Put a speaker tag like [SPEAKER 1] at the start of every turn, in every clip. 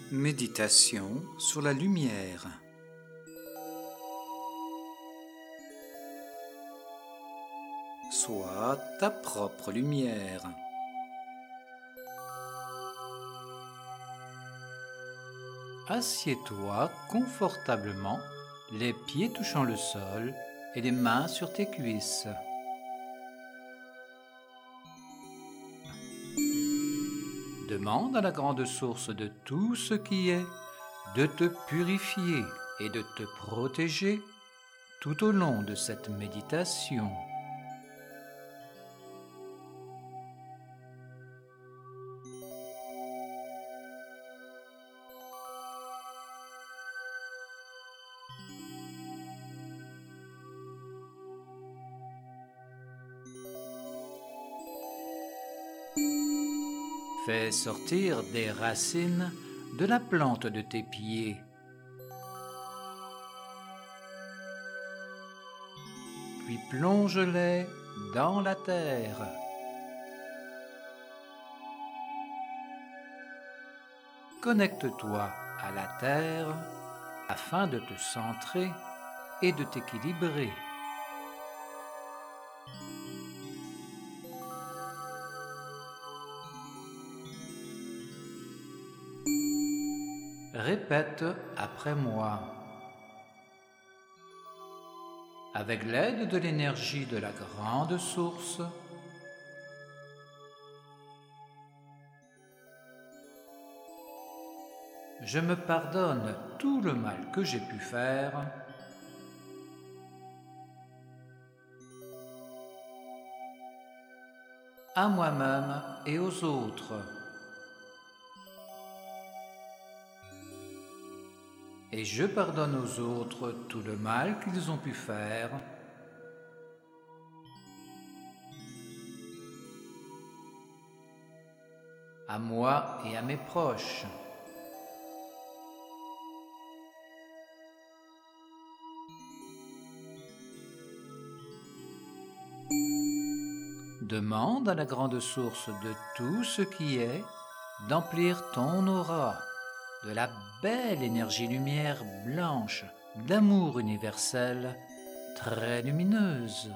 [SPEAKER 1] Méditation sur la lumière. Sois ta propre lumière. Assieds-toi confortablement, les pieds touchant le sol et les mains sur tes cuisses. Demande à la grande source de tout ce qui est de te purifier et de te protéger tout au long de cette méditation. Fais sortir des racines de la plante de tes pieds. Puis plonge-les dans la terre. Connecte-toi à la terre afin de te centrer et de t'équilibrer. Répète après moi. Avec l'aide de l'énergie de la grande source, je me pardonne tout le mal que j'ai pu faire à moi-même et aux autres. Et je pardonne aux autres tout le mal qu'ils ont pu faire à moi et à mes proches. Demande à la grande source de tout ce qui est d'emplir ton aura de la belle énergie lumière blanche d'amour universel, très lumineuse.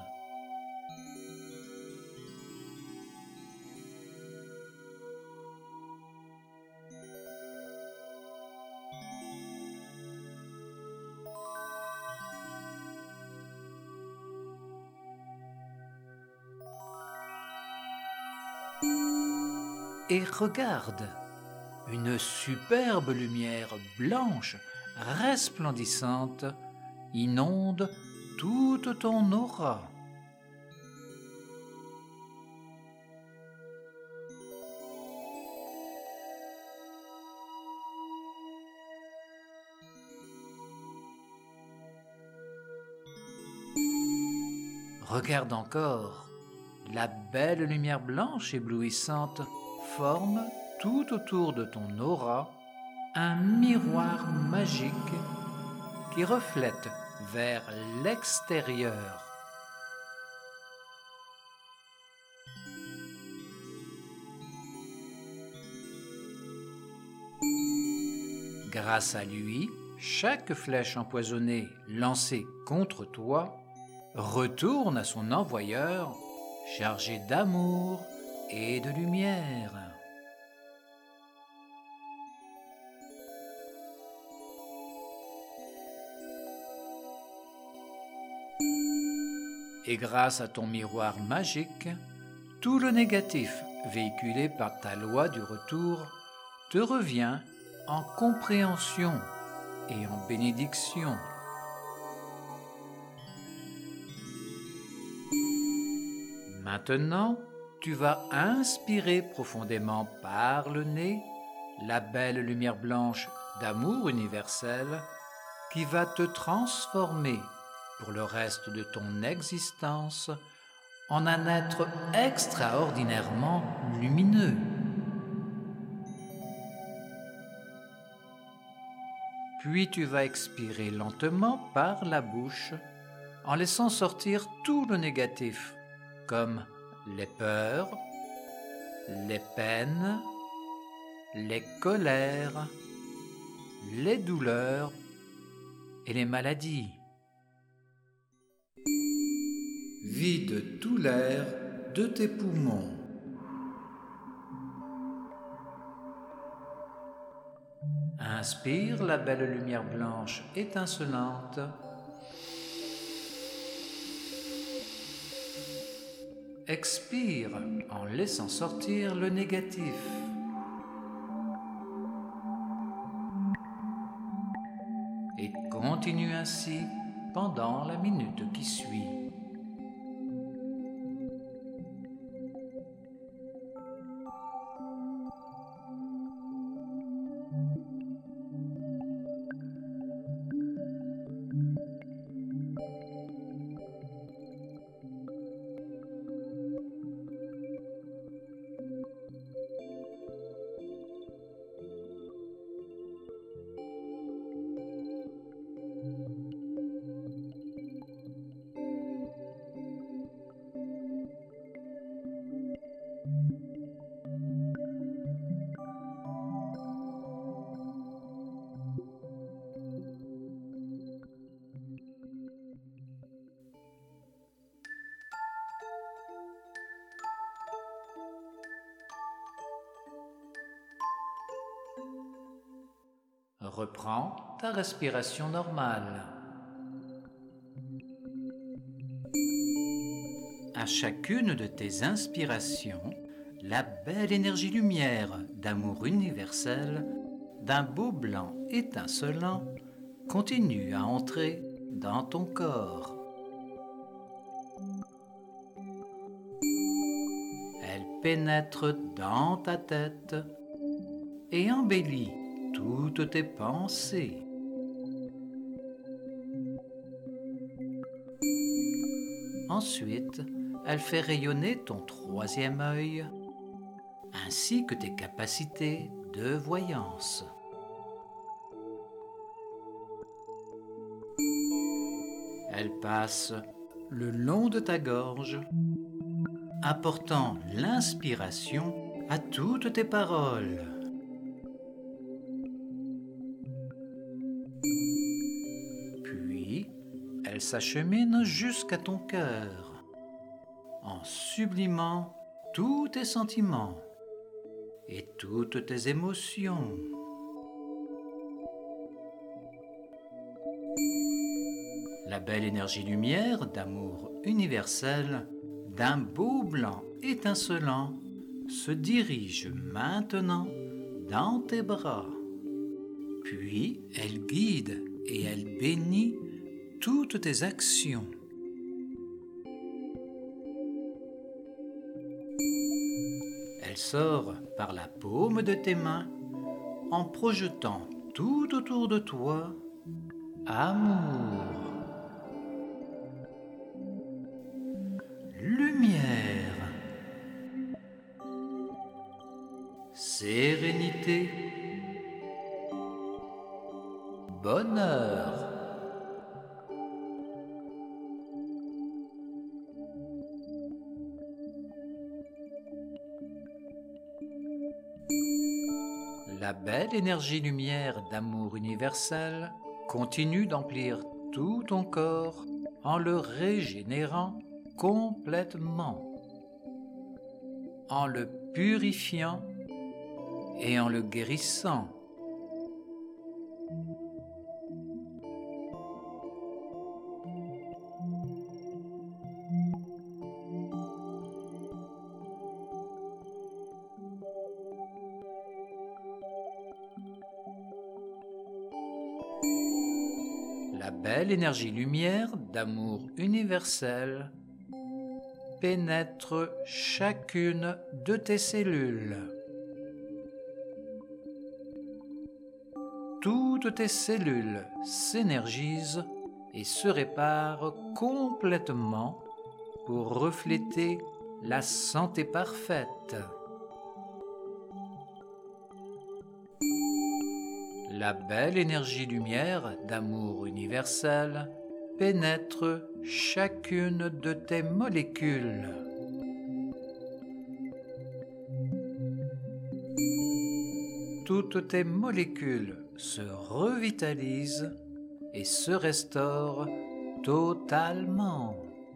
[SPEAKER 1] Et regarde, une superbe lumière blanche, resplendissante, inonde toute ton aura. Regarde encore, la belle lumière blanche éblouissante forme tout autour de ton aura un miroir magique qui reflète vers l'extérieur. Grâce à lui, chaque flèche empoisonnée lancée contre toi retourne à son envoyeur chargé d'amour et de lumière. Et grâce à ton miroir magique, tout le négatif véhiculé par ta loi du retour te revient en compréhension et en bénédiction. Maintenant, tu vas inspirer profondément par le nez la belle lumière blanche d'amour universel qui va te transformer pour le reste de ton existence en un être extraordinairement lumineux. Puis tu vas expirer lentement par la bouche en laissant sortir tout le négatif, comme les peurs, les peines, les colères, les douleurs et les maladies. Vide tout l'air de tes poumons. Inspire la belle lumière blanche étincelante. Expire en laissant sortir le négatif. Et continue ainsi pendant la minute qui suit. Reprends ta respiration normale. À chacune de tes inspirations, la belle énergie lumière d'amour universel, d'un beau blanc étincelant, continue à entrer dans ton corps. Elle pénètre dans ta tête et embellit toutes tes pensées. Ensuite, elle fait rayonner ton troisième œil, ainsi que tes capacités de voyance. Elle passe le long de ta gorge, apportant l'inspiration à toutes tes paroles. Puis, elle s'achemine jusqu'à ton cœur, en sublimant tous tes sentiments et toutes tes émotions. La belle énergie lumière d'amour universel, d'un beau blanc étincelant, se dirige maintenant dans tes bras. Puis elle guide et elle bénit toutes tes actions. Elle sort par la paume de tes mains en projetant tout autour de toi amour, lumière, sérénité, bonheur. La belle énergie lumière d'amour universel continue d'emplir tout ton corps en le régénérant complètement, en le purifiant et en le guérissant. La belle énergie lumière d'amour universel pénètre chacune de tes cellules. Toutes tes cellules s'énergisent et se réparent complètement pour refléter la santé parfaite. La belle énergie lumière d'amour universel pénètre chacune de tes molécules. toutes tes molécules se revitalisent et se restaurent totalement.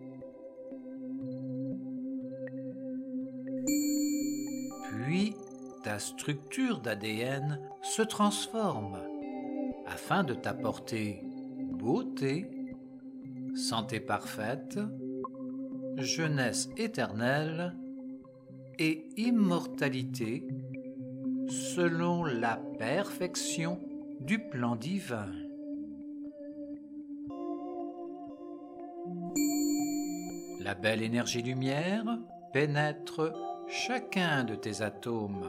[SPEAKER 1] Puis, ta structure d'ADN se transforme afin de t'apporter beauté, santé parfaite, jeunesse éternelle et immortalité selon la perfection du plan divin. La belle énergie lumière pénètre chacun de tes atomes.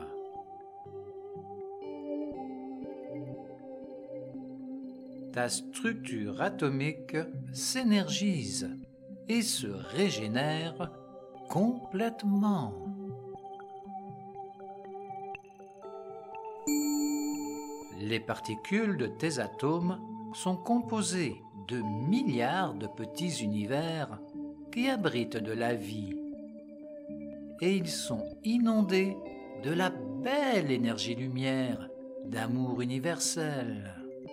[SPEAKER 1] Ta structure atomique s'énergise et se régénère complètement. Les particules de tes atomes sont composées de milliards de petits univers qui abritent de la vie. Et ils sont inondés de la belle énergie-lumière d'amour universel.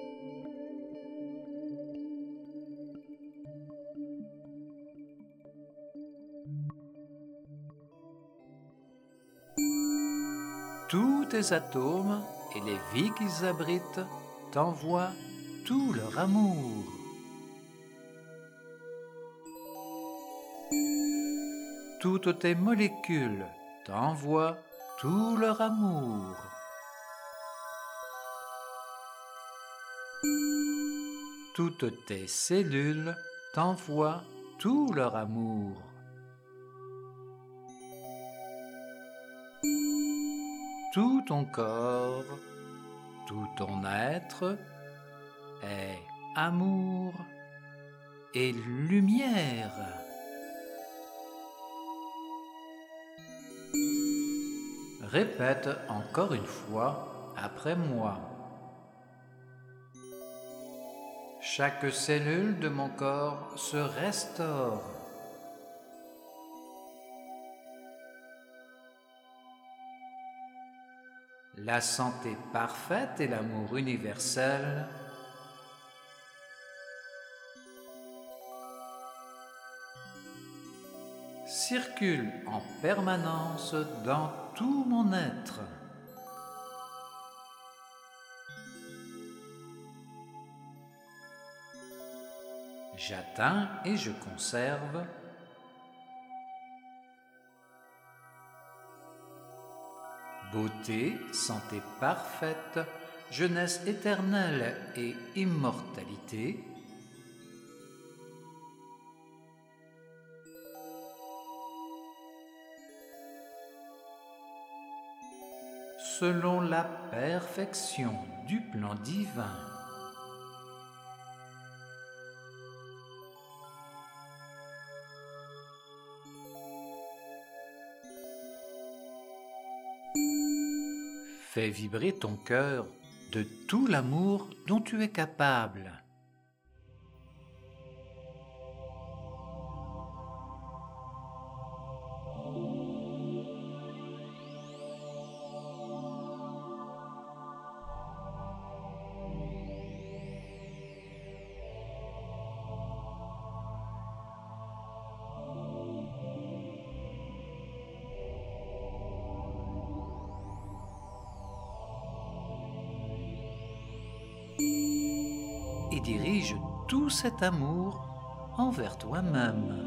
[SPEAKER 1] Tous tes atomes et les vies qu'ils abritent t'envoient tout leur amour. Toutes tes molécules t'envoient tout leur amour. Toutes tes cellules t'envoient tout leur amour. Tout ton corps, tout ton être est amour et lumière. Répète encore une fois après moi. Chaque cellule de mon corps se restaure. La santé parfaite et l'amour universel circulent en permanence dans tout mon être. J'atteins et je conserve beauté, santé parfaite, jeunesse éternelle et immortalité. Selon la perfection du plan divin. Fais vibrer ton cœur de tout l'amour dont tu es capable. Et dirige tout cet amour envers toi-même.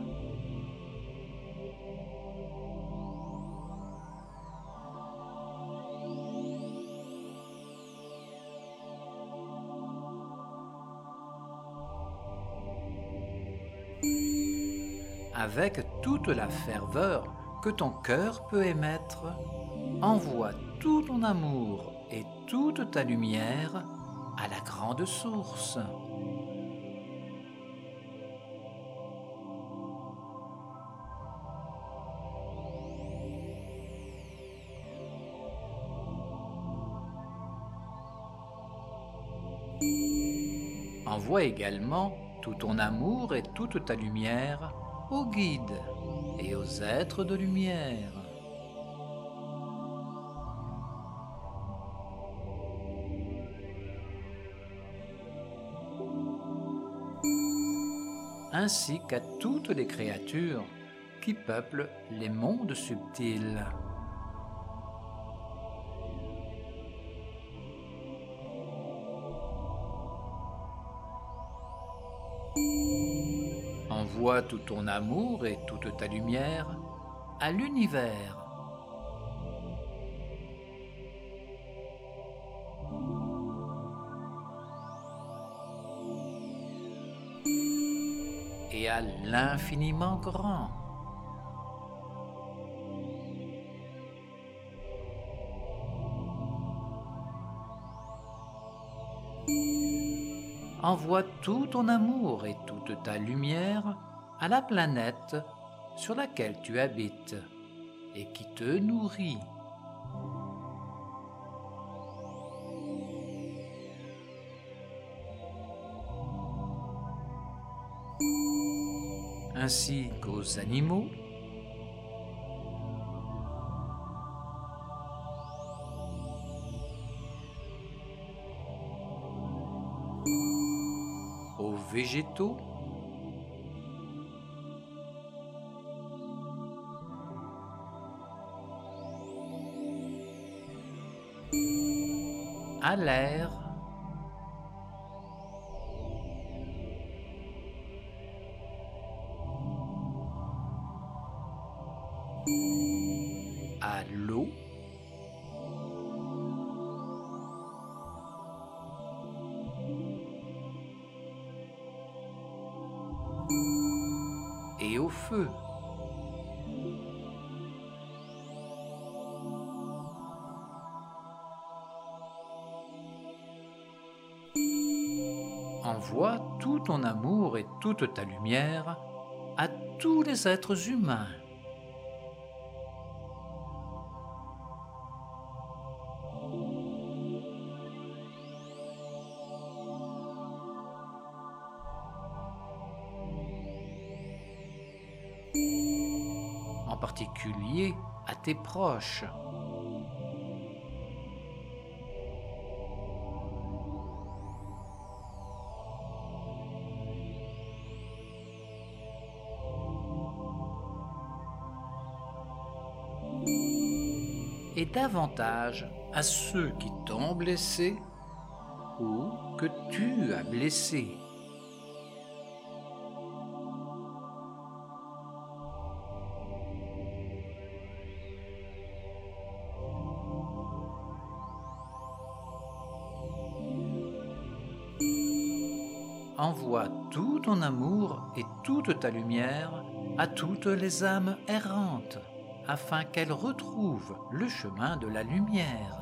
[SPEAKER 1] Avec toute la ferveur que ton cœur peut émettre, envoie tout ton amour et toute ta lumière à la grande source. Envoie également tout ton amour et toute ta lumière aux guides et aux êtres de lumière. ainsi qu'à toutes les créatures qui peuplent les mondes subtils. Envoie tout ton amour et toute ta lumière à l'univers. Et à l'infiniment grand. Envoie tout ton amour et toute ta lumière à la planète sur laquelle tu habites et qui te nourrit. Ainsi qu'aux animaux, aux végétaux, à l'air, à l'eau, et au feu. Envoie tout ton amour et toute ta lumière à tous les êtres humains. En particulier à tes proches. Et davantage à ceux qui t'ont blessé ou que tu as blessé. Envoie tout ton amour et toute ta lumière à toutes les âmes errantes, afin qu'elles retrouvent le chemin de la lumière.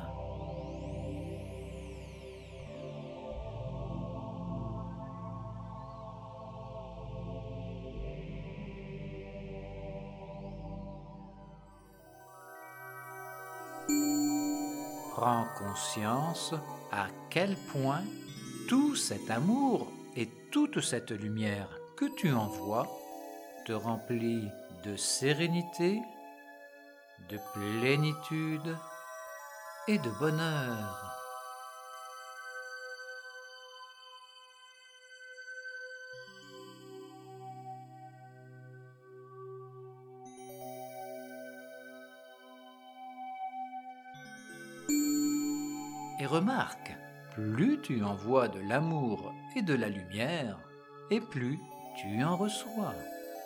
[SPEAKER 1] Prends conscience à quel point tout cet amour et toute cette lumière que tu envoies te remplit de sérénité, de plénitude et de bonheur. Et remarque, plus tu envoies de l'amour et de la lumière, et plus tu en reçois.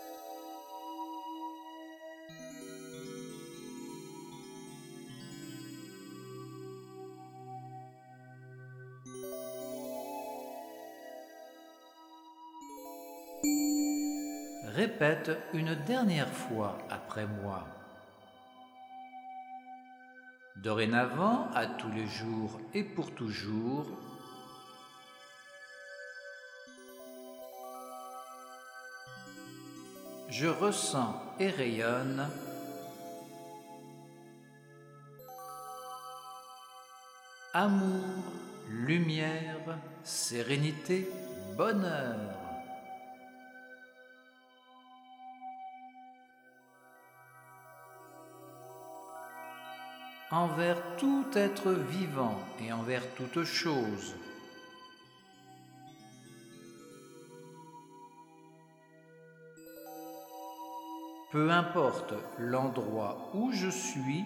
[SPEAKER 1] Répète une dernière fois après moi. Dorénavant, à tous les jours et pour toujours, je ressens et rayonne amour, lumière, sérénité, bonheur. Envers tout être vivant et envers toute chose. Peu importe l'endroit où je suis,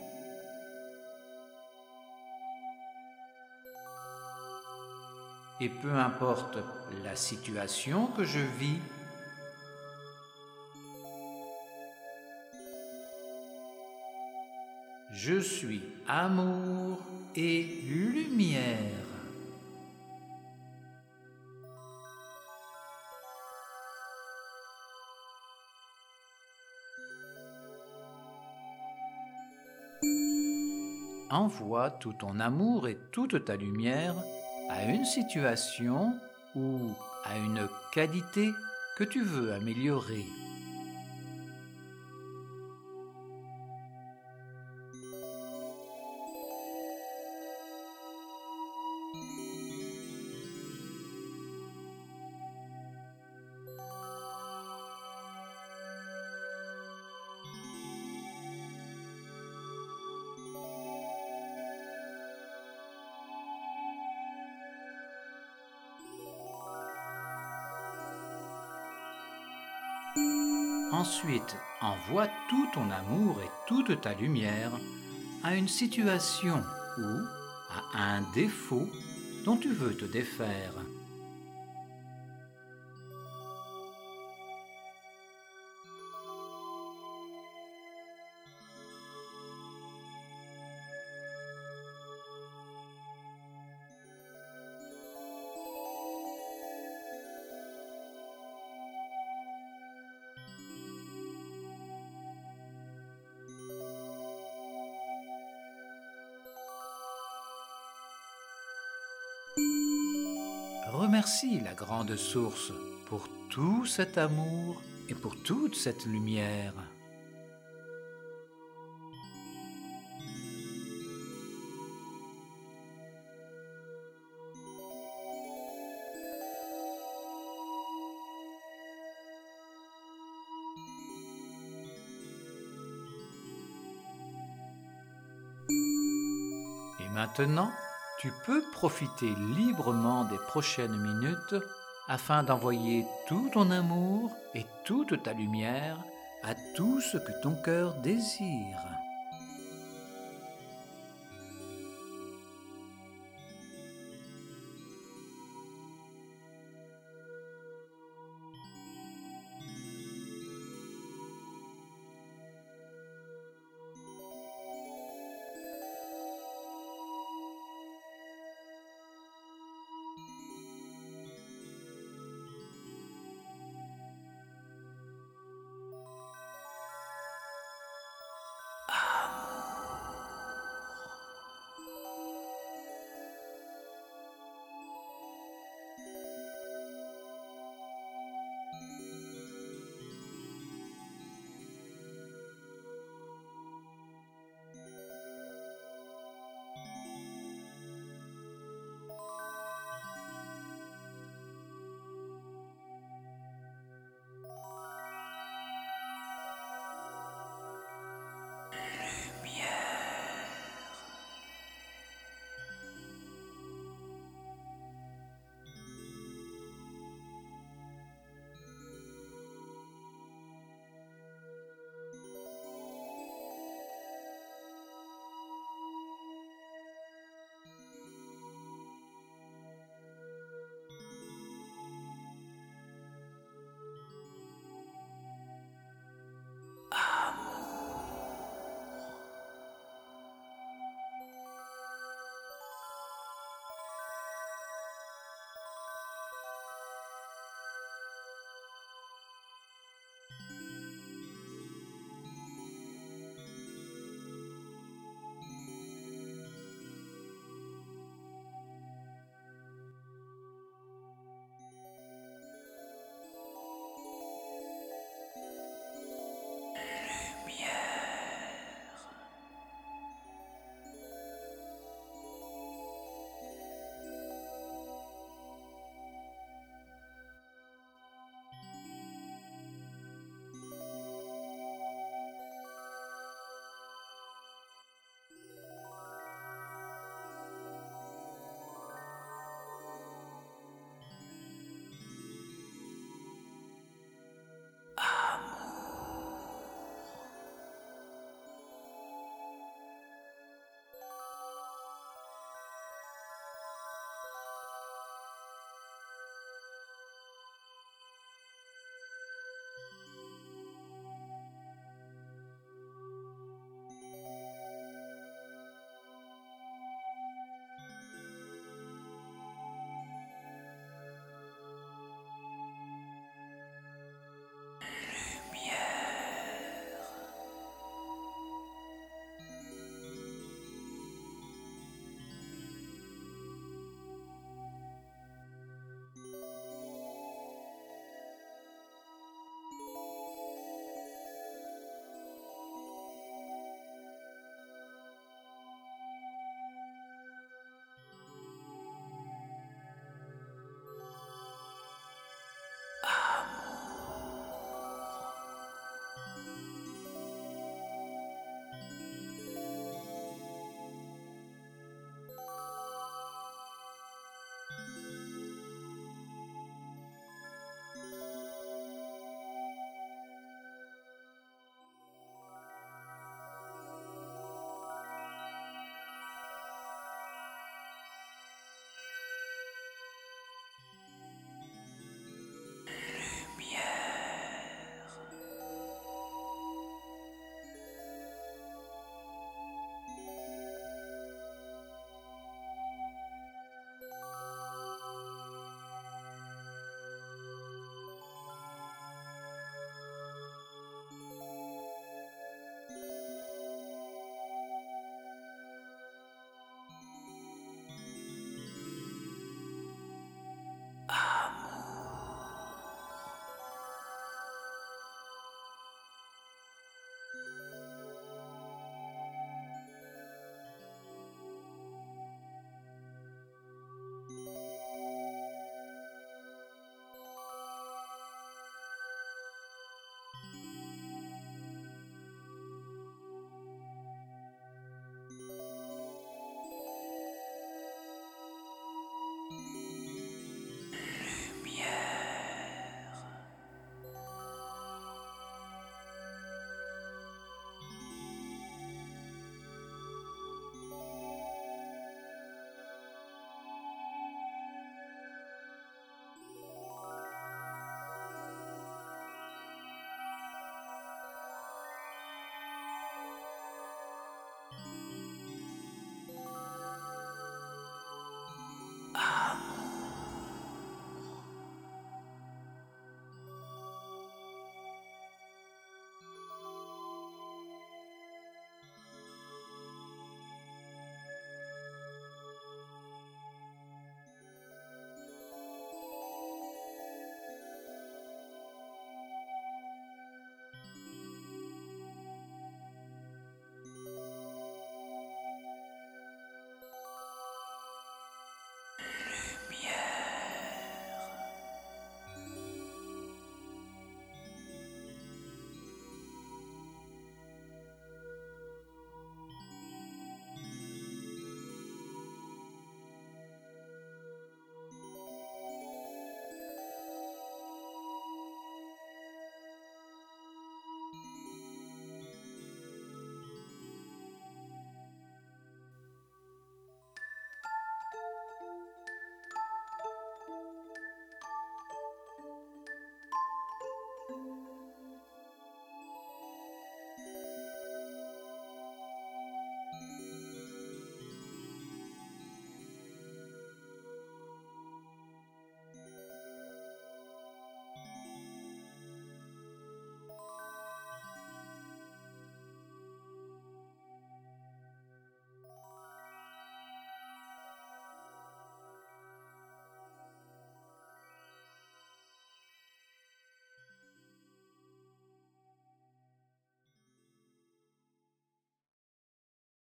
[SPEAKER 1] et peu importe la situation que je vis, je suis amour et lumière. Envoie tout ton amour et toute ta lumière à une situation ou à une qualité que tu veux améliorer. Ensuite, envoie tout ton amour et toute ta lumière à une situation ou à un défaut dont tu veux te défaire. Remercie la grande source pour tout cet amour et pour toute cette lumière. Et maintenant, tu peux profiter librement des prochaines minutes afin d'envoyer tout ton amour et toute ta lumière à tout ce que ton cœur désire.